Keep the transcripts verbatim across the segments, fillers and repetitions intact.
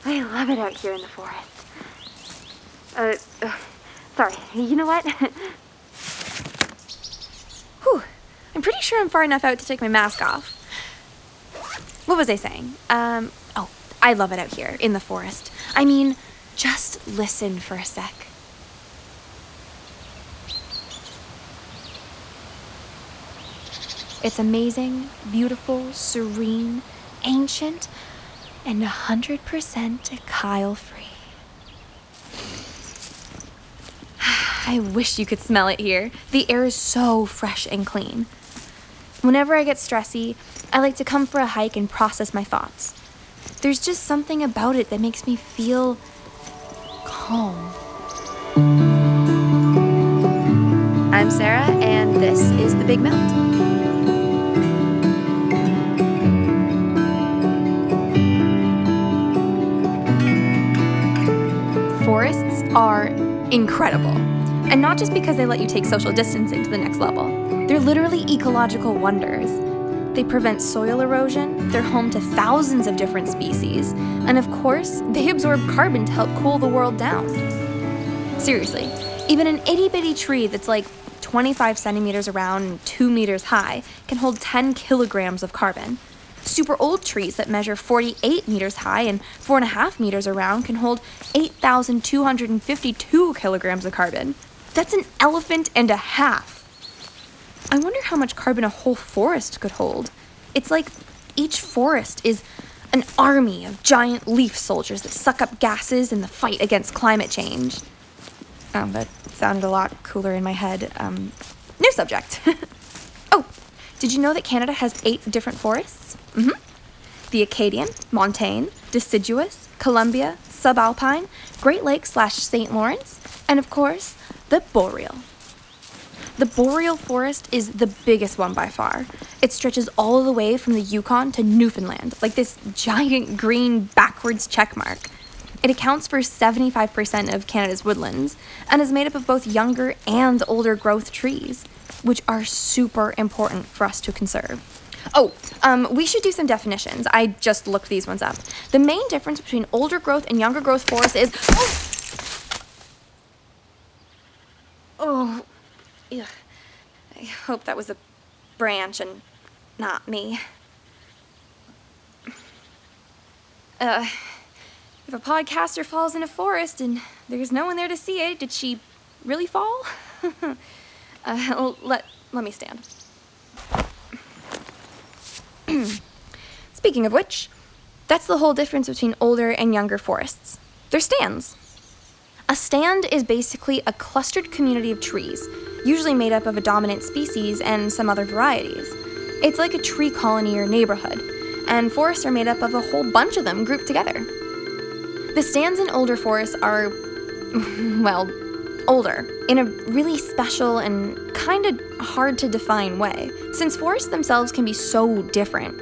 I love it out here in the forest. Uh, uh sorry, you know what? Whew, I'm pretty sure I'm far enough out to take my mask off. What was I saying? Um, oh, I love it out here in the forest. I mean, just listen for a sec. It's amazing, beautiful, serene, ancient, and one hundred percent Kyle-free. I wish you could smell it here. The air is so fresh and clean. Whenever I get stressy, I like to come for a hike and process my thoughts. There's just something about it that makes me feel calm. I'm Sarah, and this is The Big Melt. Forests are incredible. And not just because they let you take social distancing to the next level. They're literally ecological wonders. They prevent soil erosion, they're home to thousands of different species, and of course, they absorb carbon to help cool the world down. Seriously, even an itty-bitty tree that's like twenty-five centimeters around and two meters high can hold ten kilograms of carbon. Super old trees that measure forty-eight meters high and four and a half meters around can hold eight thousand two hundred fifty-two kilograms of carbon. That's an elephant and a half. I wonder how much carbon a whole forest could hold. It's like each forest is an army of giant leaf soldiers that suck up gases in the fight against climate change. Oh, that sounded a lot cooler in my head. Um, new subject. Oh, did you know that Canada has eight different forests? Mm-hmm. The Acadian, Montane, Deciduous, Columbia, Subalpine, Great Lakes slash Saint Lawrence, and of course, the Boreal. The Boreal Forest is the biggest one by far. It stretches all the way from the Yukon to Newfoundland, like this giant green backwards check mark. It accounts for seventy-five percent of Canada's woodlands and is made up of both younger and older growth trees, which are super important for us to conserve. Oh, um, we should do some definitions. I just looked these ones up. The main difference between older growth and younger growth forests is... Oh, oh, ugh. I hope that was a branch and not me. Uh, if a podcaster falls in a forest and there's no one there to see it, did she really fall? uh, let, let me stand. Speaking of which, that's the whole difference between older and younger forests. They're stands. A stand is basically a clustered community of trees, usually made up of a dominant species and some other varieties. It's like a tree colony or neighborhood, and forests are made up of a whole bunch of them grouped together. The stands in older forests are, well, older, in a really special and kind of hard to define way, since forests themselves can be so different.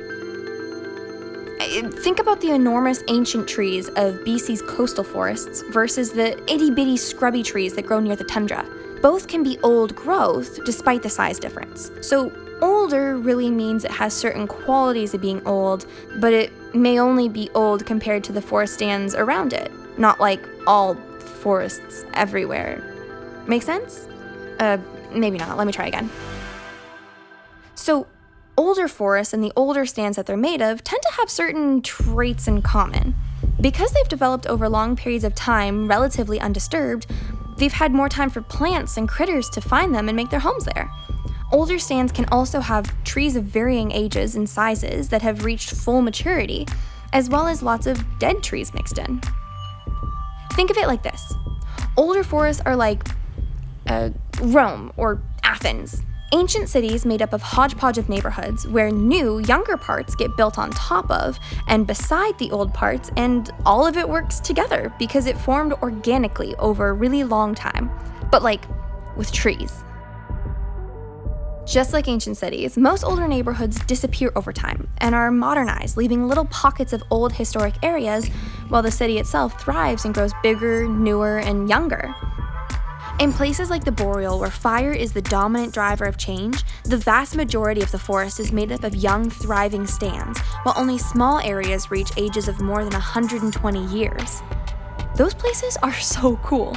Think about the enormous ancient trees of B C's coastal forests versus the itty-bitty scrubby trees that grow near the tundra. Both can be old growth despite the size difference. So older really means it has certain qualities of being old, but it may only be old compared to the forest stands around it, not like all forests everywhere. Make sense? Uh, maybe not. Let me try again. So, older forests and the older stands that they're made of tend to have certain traits in common. Because they've developed over long periods of time relatively undisturbed, they've had more time for plants and critters to find them and make their homes there. Older stands can also have trees of varying ages and sizes that have reached full maturity, as well as lots of dead trees mixed in. Think of it like this. Older forests are like uh, Rome or Athens. Ancient cities made up of hodgepodge of neighborhoods where new, younger parts get built on top of and beside the old parts, and all of it works together because it formed organically over a really long time, but like with trees. Just like ancient cities, most older neighborhoods disappear over time and are modernized, leaving little pockets of old historic areas while the city itself thrives and grows bigger, newer, and younger. In places like the Boreal, where fire is the dominant driver of change, the vast majority of the forest is made up of young, thriving stands, while only small areas reach ages of more than one hundred twenty years. Those places are so cool.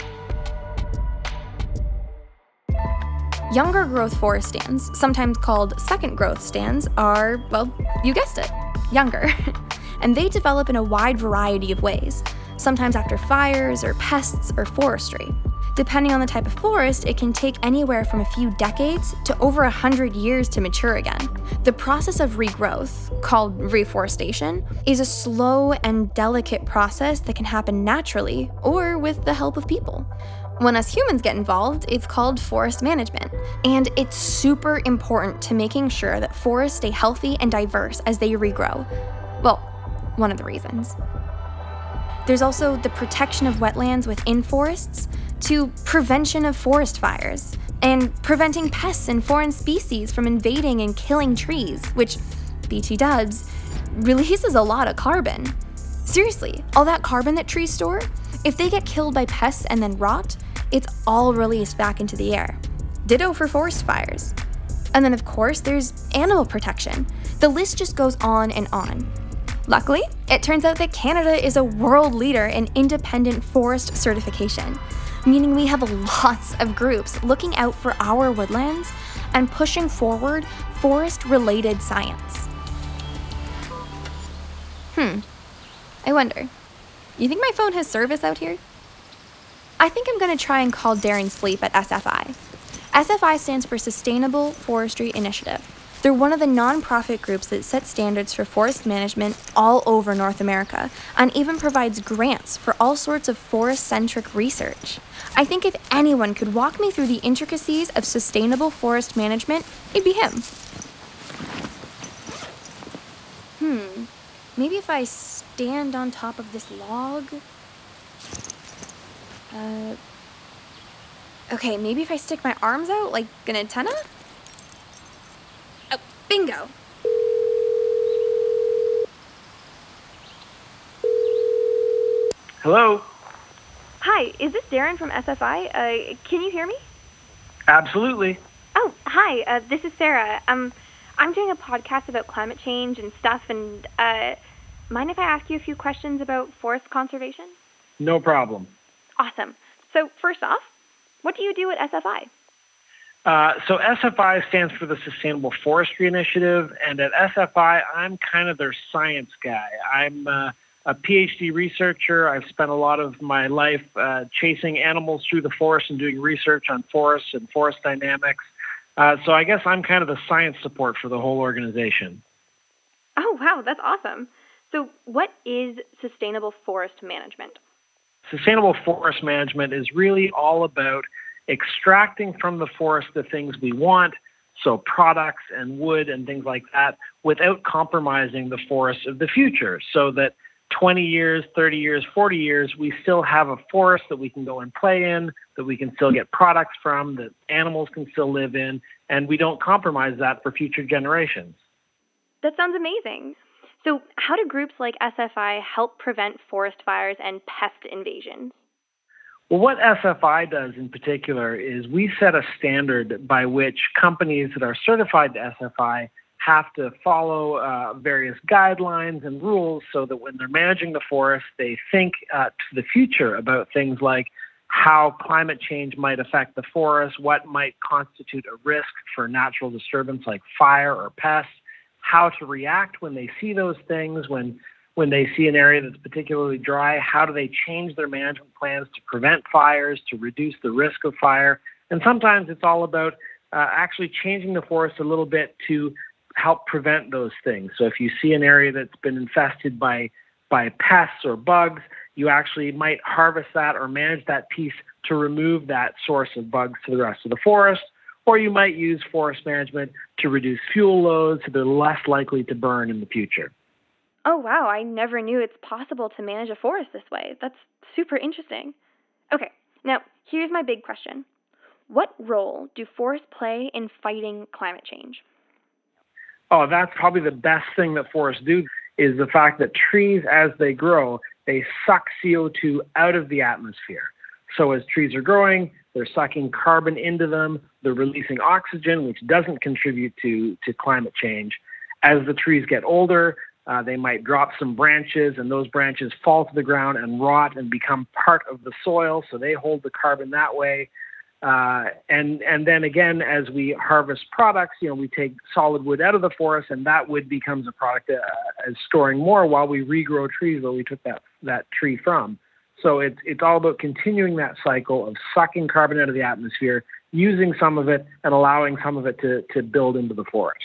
Younger growth forest stands, sometimes called second growth stands, are, well, you guessed it, younger. And they develop in a wide variety of ways, sometimes after fires or pests or forestry. Depending on the type of forest, it can take anywhere from a few decades to over a hundred years to mature again. The process of regrowth, called reforestation, is a slow and delicate process that can happen naturally or with the help of people. When us humans get involved, it's called forest management, and it's super important to making sure that forests stay healthy and diverse as they regrow. Well, one of the reasons. There's also the protection of wetlands within forests, to prevention of forest fires, and preventing pests and foreign species from invading and killing trees, which, B T dubs, releases a lot of carbon. Seriously, all that carbon that trees store, if they get killed by pests and then rot, it's all released back into the air. Ditto for forest fires. And then of course, there's animal protection. The list just goes on and on. Luckily, it turns out that Canada is a world leader in independent forest certification, meaning we have lots of groups looking out for our woodlands and pushing forward forest-related science. Hmm, I wonder, you think my phone has service out here? I think I'm gonna try and call Darren Sleep at S F I. S F I stands for Sustainable Forestry Initiative. They're one of the nonprofit groups that set standards for forest management all over North America and even provides grants for all sorts of forest-centric research. I think if anyone could walk me through the intricacies of sustainable forest management, it'd be him. Hmm, maybe if I stand on top of this log? Uh, okay, maybe if I stick my arms out like an antenna? Oh, bingo! Hello? Hi, is this Darren from S F I? Uh, can you hear me? Absolutely. Oh, hi, uh, this is Sarah. Um, I'm doing a podcast about climate change and stuff, and, uh, mind if I ask you a few questions about forest conservation? No problem. Awesome. So, first off, what do you do at S F I? Uh, so S F I stands for the Sustainable Forestry Initiative, and at S F I, I'm kind of their science guy. I'm uh, a PhD researcher. I've spent a lot of my life uh, chasing animals through the forest and doing research on forests and forest dynamics. Uh, so I guess I'm kind of the science support for the whole organization. Oh, wow, that's awesome. So, what is sustainable forest management? Sustainable forest management is really all about extracting from the forest the things we want, so products and wood and things like that, without compromising the forests of the future, so that twenty years, thirty years, forty years, we still have a forest that we can go and play in, that we can still get products from, that animals can still live in, and we don't compromise that for future generations. That sounds amazing. So, how do groups like S F I help prevent forest fires and pest invasions? Well, what S F I does in particular is we set a standard by which companies that are certified to S F I have to follow uh, various guidelines and rules so that when they're managing the forest, they think uh, to the future about things like how climate change might affect the forest, what might constitute a risk for natural disturbance like fire or pests, how to react when they see those things, when when they see an area that's particularly dry, how do they change their management plans to prevent fires, to reduce the risk of fire. And sometimes it's all about uh, actually changing the forest a little bit to help prevent those things. So if you see an area that's been infested by, by pests or bugs, you actually might harvest that or manage that piece to remove that source of bugs to the rest of the forest. Or you might use forest management to reduce fuel loads so they're less likely to burn in the future. Oh, wow, I never knew it's possible to manage a forest this way. That's super interesting. Okay, now here's my big question. What role do forests play in fighting climate change? Oh, that's probably the best thing that forests do is the fact that trees, as they grow, they suck C O two out of the atmosphere. So as trees are growing, they're sucking carbon into them, they're releasing oxygen, which doesn't contribute to, to climate change. As the trees get older, uh, they might drop some branches, and those branches fall to the ground and rot and become part of the soil, so they hold the carbon that way. Uh, and and then again, as we harvest products, you know, we take solid wood out of the forest, and that wood becomes a product uh, as storing more while we regrow trees where we took that that tree from. So it's it's all about continuing that cycle of sucking carbon out of the atmosphere, using some of it, and allowing some of it to to build into the forest.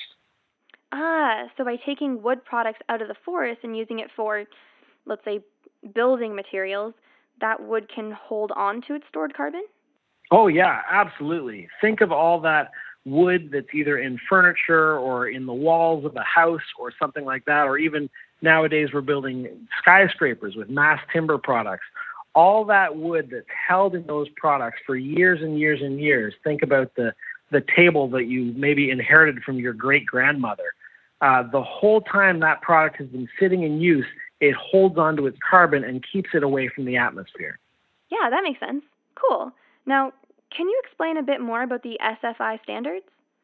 Ah, so by taking wood products out of the forest and using it for, let's say, building materials, that wood can hold on to its stored carbon? Oh, yeah, absolutely. Think of all that wood that's either in furniture or in the walls of a house or something like that, or even nowadays we're building skyscrapers with mass timber products. All that wood that's held in those products for years and years and years. Think about the, the table that you maybe inherited from your great-grandmother. Uh, the whole time that product has been sitting in use, it holds onto its carbon and keeps it away from the atmosphere. Yeah, that makes sense. Cool. Now, can you explain a bit more about the S F I standards?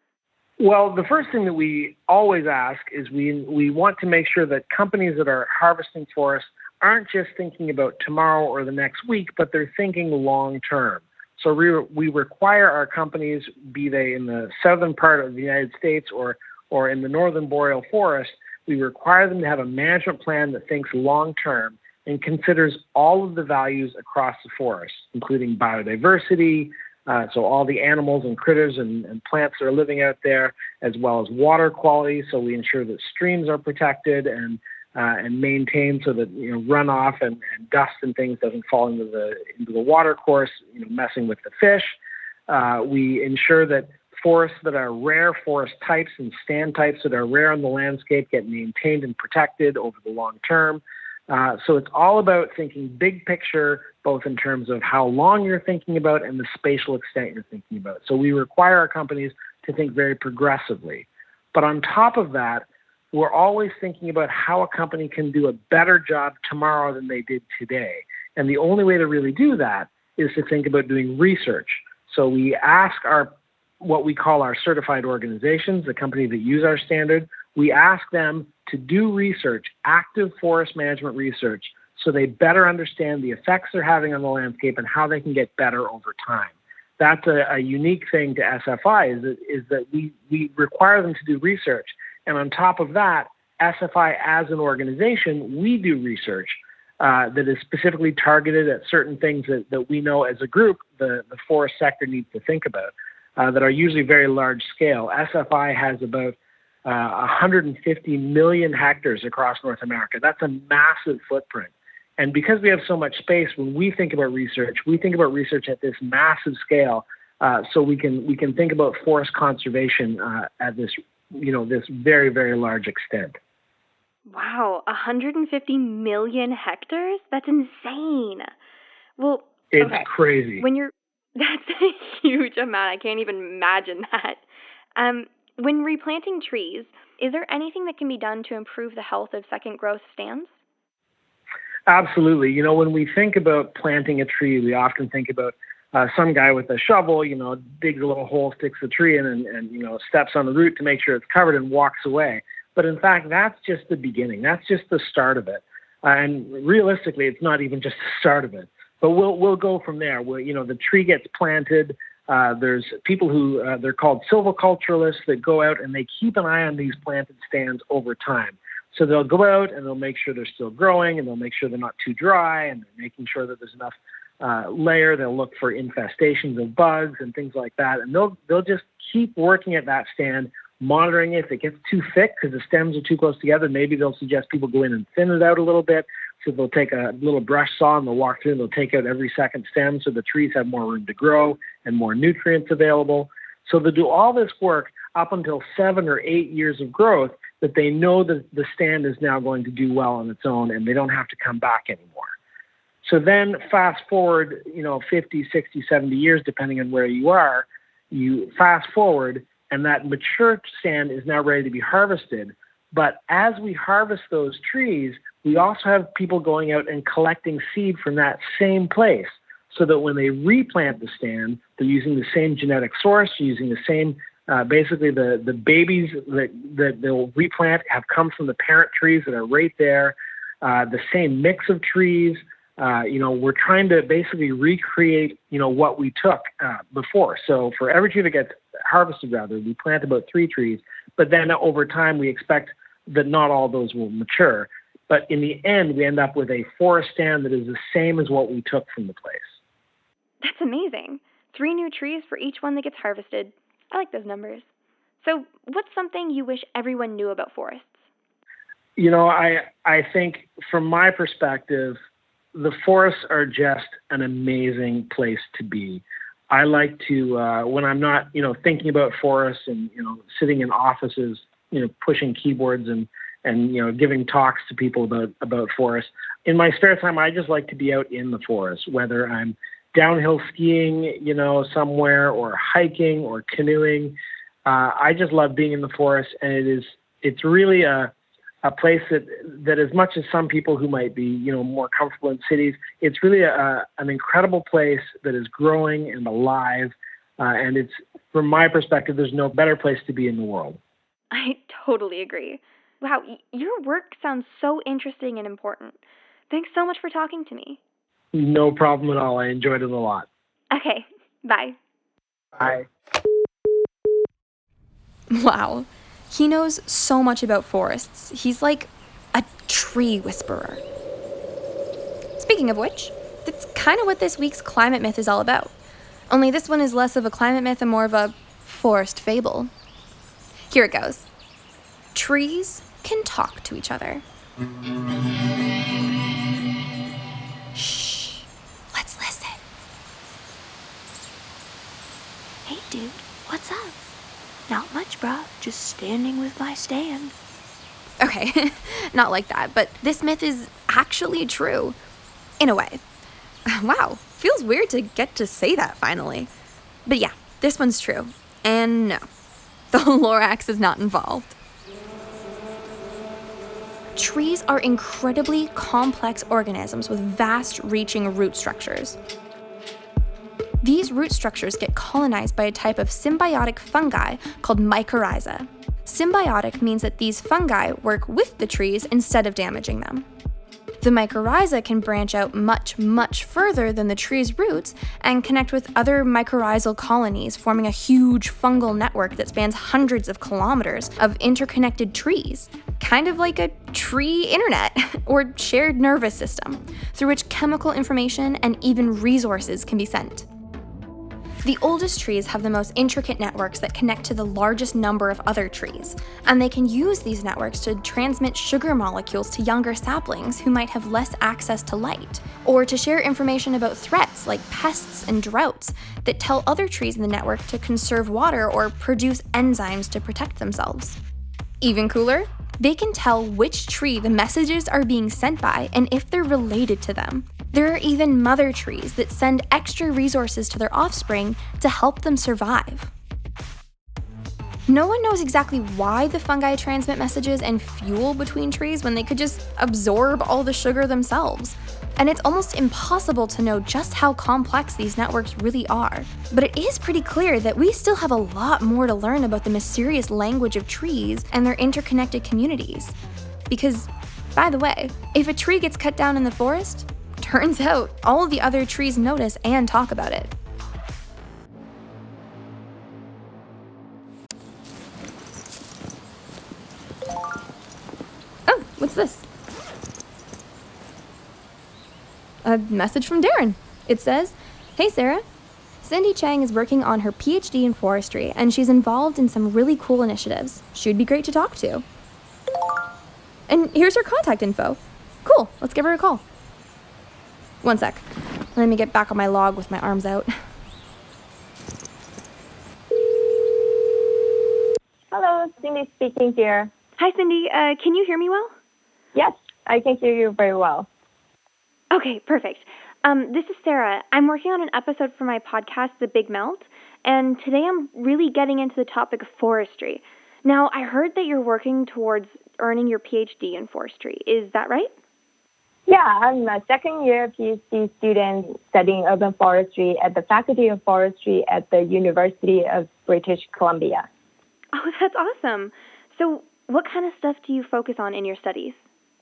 Well, the first thing that we always ask is we we want to make sure that companies that are harvesting forests aren't just thinking about tomorrow or the next week, but they're thinking long term. So we, we require our companies, be they in the southern part of the United States or, or in the northern boreal forest, we require them to have a management plan that thinks long term and considers all of the values across the forest, including biodiversity, uh, so all the animals and critters and, and plants that are living out there, as well as water quality, so we ensure that streams are protected and uh, and maintained so that, you know, runoff and, and dust and things doesn't fall into the into the water course, you know, messing with the fish. Uh, we ensure that forests that are rare forest types and stand types that are rare in the landscape get maintained and protected over the long term. Uh, so it's all about thinking big picture, both in terms of how long you're thinking about and the spatial extent you're thinking about. So we require our companies to think very progressively. But on top of that, we're always thinking about how a company can do a better job tomorrow than they did today. And the only way to really do that is to think about doing research. So we ask our, what we call our certified organizations, the companies that use our standard, we ask them to do research, active forest management research, so they better understand the effects they're having on the landscape and how they can get better over time. That's a, a unique thing to S F I, is that, is that we, we require them to do research. And on top of that, S F I as an organization, we do research uh, that is specifically targeted at certain things that, that we know as a group the, the forest sector needs to think about, uh, that are usually very large scale. S F I has about Uh, one hundred fifty million hectares across North America. That's a massive footprint. And because we have so much space, when we think about research, we think about research at this massive scale, uh, so we can we can think about forest conservation uh, at this, you know, this very, very large extent. Wow, one hundred fifty million hectares? That's insane. Well, It's okay. crazy. When you're, that's a huge amount. I can't even imagine that. Um, when replanting trees, is there anything that can be done to improve the health of second growth stands? Absolutely. You know, when we think about planting a tree, we often think about uh, some guy with a shovel, you know, digs a little hole, sticks the tree in, and, and, you know, steps on the root to make sure it's covered and walks away. But in fact, that's just the beginning. That's just the start of it. Uh, and realistically, it's not even just the start of it. But we'll we'll go from there. Where, you know, the tree gets planted. Uh, there's people who, uh, they're called silviculturalists, that go out and they keep an eye on these planted stands over time. So they'll go out and they'll make sure they're still growing, and they'll make sure they're not too dry, and they're making sure that there's enough uh, layer. They'll look for infestations of bugs and things like that. And they'll, they'll just keep working at that stand, monitoring it. If it gets too thick because the stems are too close together, maybe they'll suggest people go in and thin it out a little bit. So they'll take a little brush saw and they'll walk through and they'll take out every second stem so the trees have more room to grow and more nutrients available. So they'll do all this work up until seven or eight years of growth that they know that the stand is now going to do well on its own and they don't have to come back anymore. So then fast forward, you know, fifty, sixty, seventy years, depending on where you are, you fast forward and that mature stand is now ready to be harvested. But as we harvest those trees, we also have people going out and collecting seed from that same place. so that when they replant the stand, they're using the same genetic source, using the same, uh, basically the, the babies that, that they'll replant have come from the parent trees that are right there, uh, the same mix of trees. Uh, you know, we're trying to basically recreate, you know, what we took uh, before. So for every tree that gets harvested, rather, we plant about three trees, but then over time we expect that not all those will mature. But in the end, we end up with a forest stand that is the same as what we took from the place. That's amazing. Three new trees for each one that gets harvested. I like those numbers. So what's something you wish everyone knew about forests? You know, I I think from my perspective, the forests are just an amazing place to be. I like to, uh, when I'm not, you know, thinking about forests and, you know, sitting in offices, you know, pushing keyboards and, and, you know, giving talks to people about, about forests. In my spare time, I just like to be out in the forest, whether I'm downhill skiing, you know, somewhere, or hiking or canoeing. Uh, I just love being in the forest, and it is, it's really a, a place that, that as much as some people who might be, you know, more comfortable in cities, it's really a, an incredible place that is growing and alive. Uh, and it's, from my perspective, there's no better place to be in the world. I totally agree. Wow, y- your work sounds so interesting and important. Thanks so much for talking to me. No problem at all. I enjoyed it a lot. Okay, bye. Bye. Wow. He knows so much about forests. He's like a tree whisperer. Speaking of which, that's kind of what this week's climate myth is all about. Only this one is less of a climate myth and more of a forest fable. Here it goes. Trees can talk to each other. Shh. Let's listen. Hey, dude, what's up? Not much, bruh. Just standing with my stand. Okay, not like that, but this myth is actually true. In a way. Wow, feels weird to get to say that finally. But yeah, this one's true. And no, the Lorax is not involved. Trees are incredibly complex organisms with vast-reaching root structures. These root structures get colonized by a type of symbiotic fungi called mycorrhiza. Symbiotic means that these fungi work with the trees instead of damaging them. The mycorrhiza can branch out much, much further than the tree's roots and connect with other mycorrhizal colonies, forming a huge fungal network that spans hundreds of kilometers of interconnected trees, kind of like a tree internet or shared nervous system, through which chemical information and even resources can be sent. The oldest trees have the most intricate networks that connect to the largest number of other trees, and they can use these networks to transmit sugar molecules to younger saplings who might have less access to light, or to share information about threats like pests and droughts that tell other trees in the network to conserve water or produce enzymes to protect themselves. Even cooler, they can tell which tree the messages are being sent by and if they're related to them. There are even mother trees that send extra resources to their offspring to help them survive. No one knows exactly why the fungi transmit messages and fuel between trees when they could just absorb all the sugar themselves. And it's almost impossible to know just how complex these networks really are. But it is pretty clear that we still have a lot more to learn about the mysterious language of trees and their interconnected communities. Because, by the way, if a tree gets cut down in the forest, turns out all of the other trees notice and talk about it. Oh, what's this? A message from Darren. It says, "Hey Sarah, Cindy Chang is working on her P H D in forestry and she's involved in some really cool initiatives. She'd be great to talk to. And here's her contact info. Cool, let's give her a call." One sec. Let me get back on my log with my arms out. Hello, Cindy speaking here. Hi, Cindy. Uh, can you hear me well? Yes, I can hear you very well. Okay, perfect. Um, this is Sarah. I'm working on an episode for my podcast, The Big Melt, and today I'm really getting into the topic of forestry. Now, I heard that you're working towards earning your P H D in forestry. Is that right? Yeah, I'm a second year PhD student studying urban forestry at the Faculty of Forestry at the University of British Columbia. Oh, that's awesome. So, what kind of stuff do you focus on in your studies?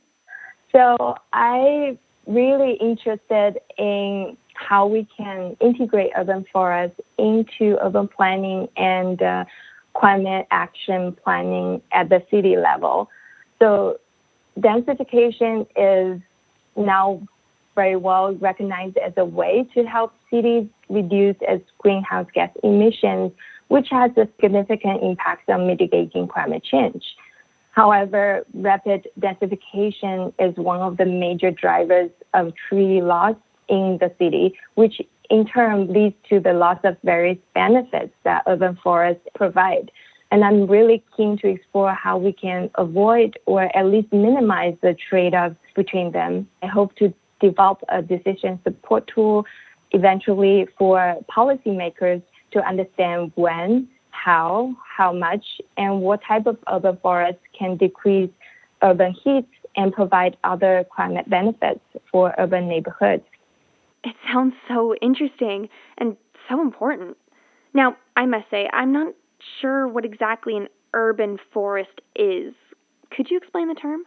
So I really interested in how we can integrate urban forests into urban planning and uh, climate action planning at the city level. So densification is now very well recognized as a way to help cities reduce its greenhouse gas emissions, which has a significant impact on mitigating climate change. However, rapid densification is one of the major drivers of tree loss in the city, which in turn leads to the loss of various benefits that urban forests provide. And I'm really keen to explore how we can avoid or at least minimize the trade-offs between them. I hope to develop a decision support tool eventually for policymakers to understand when, how, how much, and what type of urban forests can decrease urban heat and provide other climate benefits for urban neighborhoods. It sounds so interesting and so important. Now, I must say, I'm not sure what exactly an urban forest is. Could you explain the term?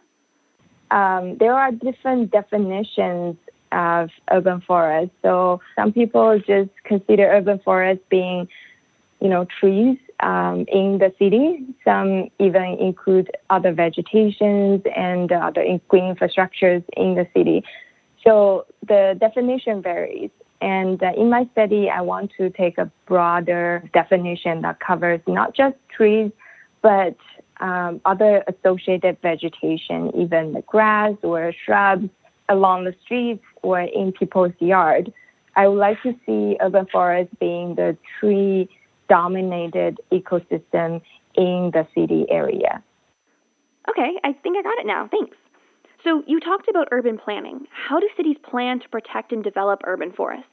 Um, there are different definitions of urban forest. So some people just consider urban forest being, you know, trees um, in the city. Some even include other vegetations and other green infrastructures in the city. So the definition varies. And uh, in my study, I want to take a broader definition that covers not just trees, but um, other associated vegetation, even the grass or shrubs along the streets or in people's yard. I would like to see urban forest being the tree-dominated ecosystem in the city area. Okay, I think I got it now. Thanks. So you talked about urban planning. How do cities plan to protect and develop urban forests?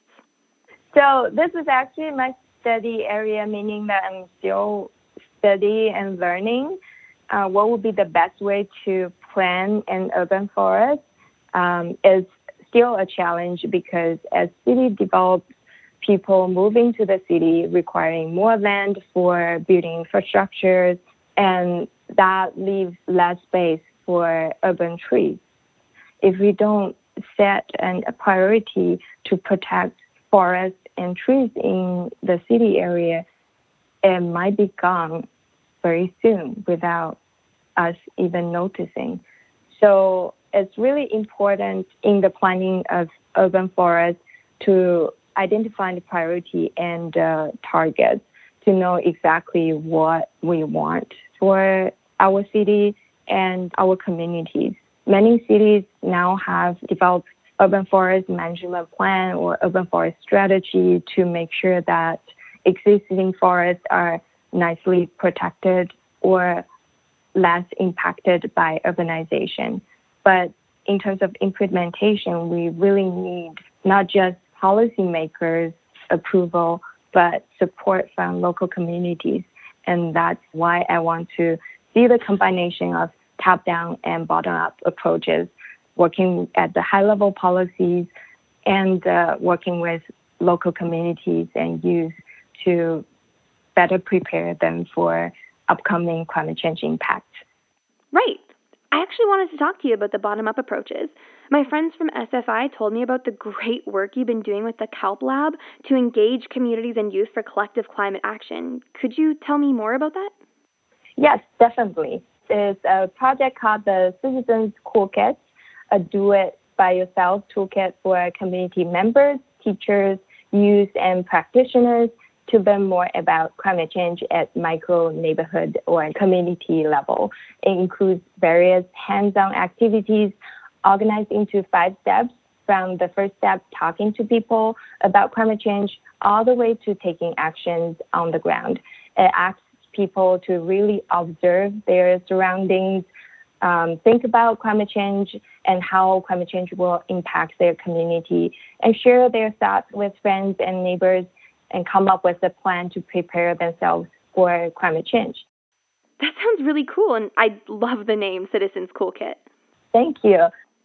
So this is actually my study area, meaning that I'm still studying and learning uh, what would be the best way to plan an urban forest. Um, is still a challenge because as city develops, people moving to the city requiring more land for building infrastructures, and that leaves less space for urban trees. If we don't set an, a priority to protect forests and trees in the city area, it might be gone very soon without us even noticing. So it's really important in the planning of urban forests to identify the priority and uh, targets to know exactly what we want for our city and our communities. Many cities now have developed urban forest management plan or urban forest strategy to make sure that existing forests are nicely protected or less impacted by urbanization. But in terms of implementation, we really need not just policymakers' approval, but support from local communities. And that's why I want to see the combination of top-down and bottom-up approaches, working at the high-level policies and uh, working with local communities and youth to better prepare them for upcoming climate change impacts. Right. I actually wanted to talk to you about the bottom-up approaches. My friends from S F I told me about the great work you've been doing with the Kelp Lab to engage communities and youth for collective climate action. Could you tell me more about that? Yes, definitely. There's a project called the Citizens Toolkit, a do-it-by-yourself toolkit for community members, teachers, youth, and practitioners to learn more about climate change at micro neighborhood or community level. It includes various hands-on activities organized into five steps, from the first step, talking to people about climate change, all the way to taking actions on the ground. It asks people to really observe their surroundings, um, think about climate change and how climate change will impact their community, and share their thoughts with friends and neighbors and come up with a plan to prepare themselves for climate change. That sounds really cool, and I love the name Citizens Toolkit. Thank you.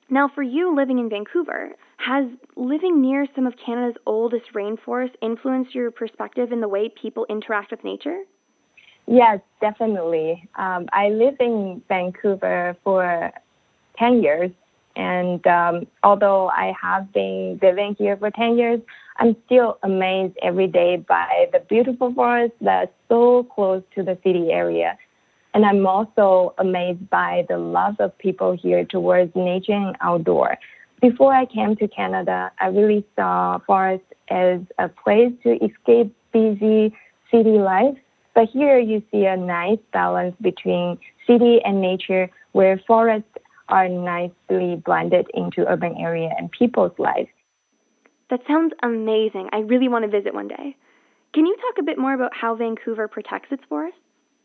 Now, for you living in Vancouver, has living near some of Canada's oldest rainforests influenced your perspective in the way people interact with nature? Yes, definitely. Um, I lived in Vancouver for ten years, and um, although I have been living here for ten years, I'm still amazed every day by the beautiful forests that are so close to the city area. And I'm also amazed by the love of people here towards nature and outdoor. Before I came to Canada, I really saw forests as a place to escape busy city life. But here you see a nice balance between city and nature, where forests are nicely blended into urban area and people's lives. That sounds amazing. I really want to visit one day. Can you talk a bit more about how Vancouver protects its forests?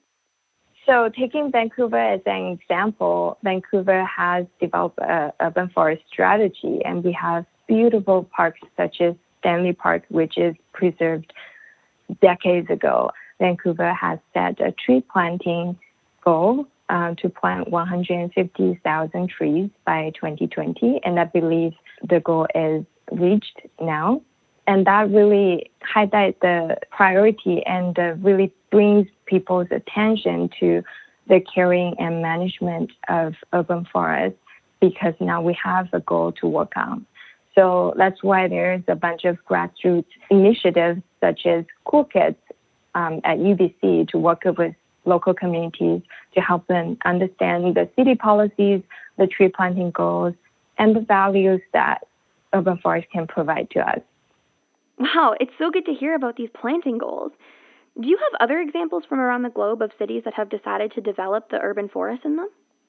So taking Vancouver as an example, Vancouver has developed an urban forest strategy, and we have beautiful parks such as Stanley Park, which is preserved decades ago. Vancouver has set a tree planting goal uh, to plant one hundred fifty thousand trees by twenty twenty, and I believe the goal is reached now. And that really highlights the priority and uh, really brings people's attention to the caring and management of urban forests, because now we have a goal to work on. So that's why there's a bunch of grassroots initiatives such as Cool Kids um, at U B C to work with local communities to help them understand the city policies, the tree planting goals, and the values that urban forests can provide to us. Wow, it's so good to hear about these planting goals. Do you have other examples from around the globe of cities that have decided to develop the urban forest in them?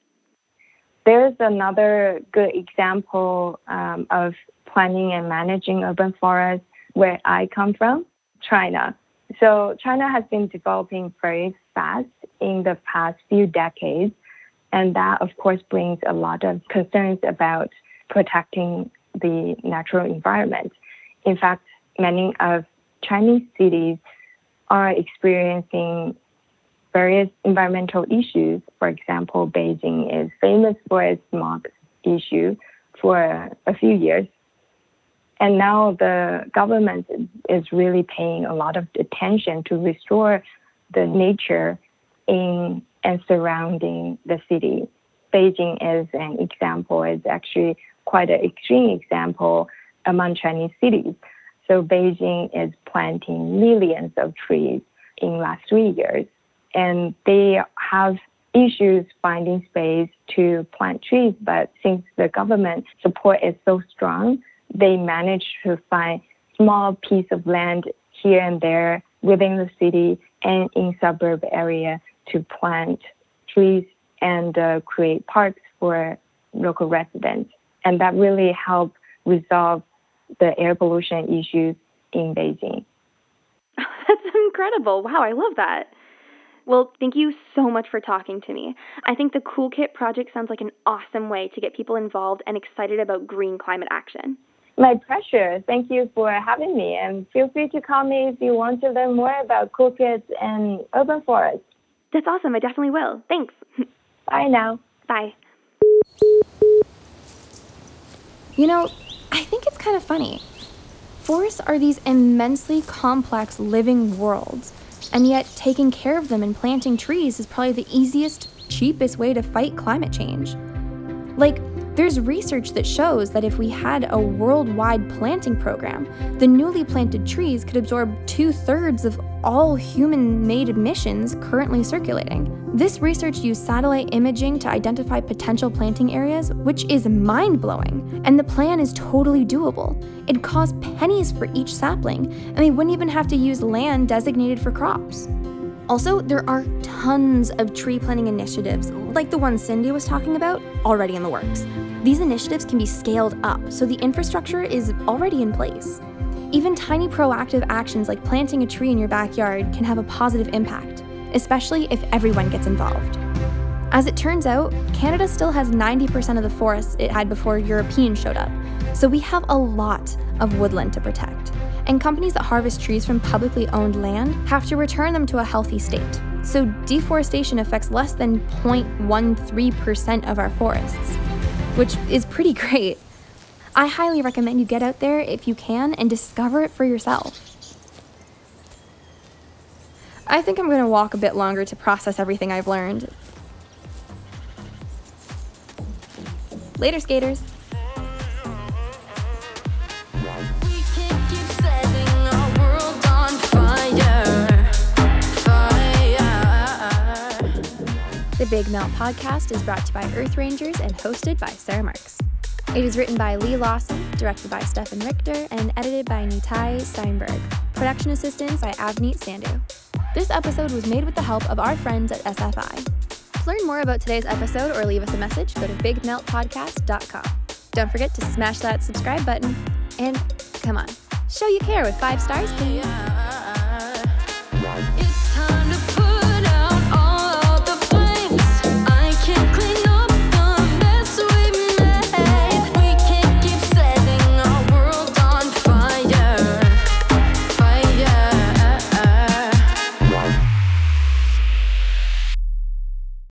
There's another good example um, of planning and managing urban forests where I come from, China. So China has been developing very fast in the past few decades, and that, of course, brings a lot of concerns about protecting the natural environment. In fact, many of Chinese cities are experiencing various environmental issues. For example, Beijing is famous for its smog issue for a few years. And now the government is really paying a lot of attention to restore the nature in and surrounding the city. Beijing is an example, is actually quite an extreme example among Chinese cities. So Beijing is planting millions of trees in the last three years. And they have issues finding space to plant trees, but since the government support is so strong, they managed to find small piece of land here and there within the city and in suburb area to plant trees and uh, create parks for local residents. And that really helped resolve the air pollution issues in Beijing. That's incredible. Wow, I love that. Well, thank you so much for talking to me. I think the Cool Kit project sounds like an awesome way to get people involved and excited about green climate action. My pleasure. Thank you for having me, and feel free to call me if you want to learn more about Cool Kits and urban forests. That's awesome. I definitely will. Thanks. Bye now. Bye. You know, I think it's kind of funny. Forests are these immensely complex living worlds, and yet taking care of them and planting trees is probably the easiest, cheapest way to fight climate change. Like, there's research that shows that if we had a worldwide planting program, the newly planted trees could absorb two-thirds of all human-made emissions currently circulating. This research used satellite imaging to identify potential planting areas, which is mind-blowing, and the plan is totally doable. It'd cost pennies for each sapling, and they wouldn't even have to use land designated for crops. Also, there are tons of tree planting initiatives, like the one Cindy was talking about, already in the works. These initiatives can be scaled up, so the infrastructure is already in place. Even tiny proactive actions like planting a tree in your backyard can have a positive impact, especially if everyone gets involved. As it turns out, Canada still has ninety percent of the forests it had before Europeans showed up, so we have a lot of woodland to protect. And companies that harvest trees from publicly owned land have to return them to a healthy state. So deforestation affects less than zero point one three percent of our forests. which is pretty great. I highly recommend you get out there if you can and discover it for yourself. I think I'm going to walk a bit longer to process everything I've learned. Later, skaters. The Big Melt Podcast is brought to you by Earth Rangers and hosted by Sarah Marks. It is written by Lee Lawson, directed by Stefan Richter, and edited by Nitai Steinberg. Production assistance by Avneet Sandhu. This episode was made with the help of our friends at S F I. To learn more about today's episode or leave us a message, go to big melt podcast dot com. Don't forget to smash that subscribe button, and come on, show you care with five stars, please.